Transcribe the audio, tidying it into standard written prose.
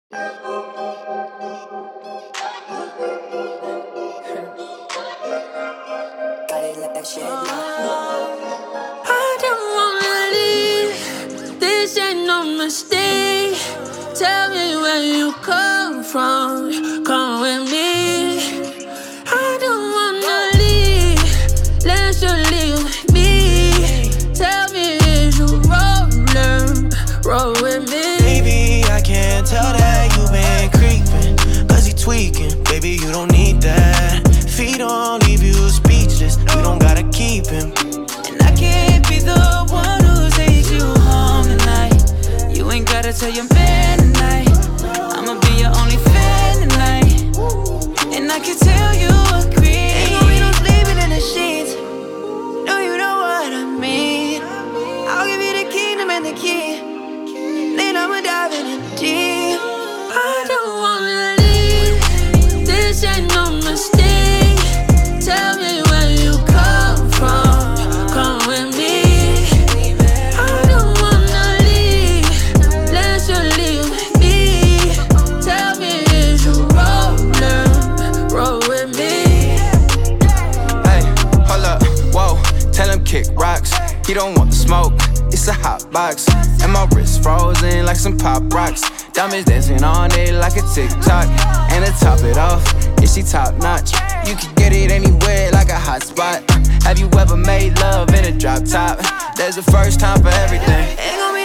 I don't wanna leave. This ain't no mistake. Tell me where you come from. Come with me. I don't wanna leave. Let's just leave with me. Tell me is you rollin', roll with me. Baby, I can't tell that you been creeping, cause he tweaking. Baby, you don't need that. If he don't leave you speechless, you don't gotta keep him. And I can't be the one who takes you home tonight. You ain't gotta tell your man tonight. I'ma be your only fan tonight. And I can tell you agree. Ain't gon' be no sleeping in the sheets. No, you know what I mean. I'll give you the kingdom and the key. Then I'ma dive in deep. I don't wanna leave. This ain't no mistake. Tell me where you come from. Come with me. I don't wanna leave. Let's just leave with me. Tell me is you rollin', roll with me. Hey, hold up, whoa, tell him kick rocks. He don't want the smoke, it's a hot box. And my wrist frozen like some pop rocks. Diamonds dancing on it like a TikTok. And to top it off, yeah, she top notch. You can get it anywhere like a hot spot. Have you ever made love in a drop top? There's a first time for everything. Ain't gon'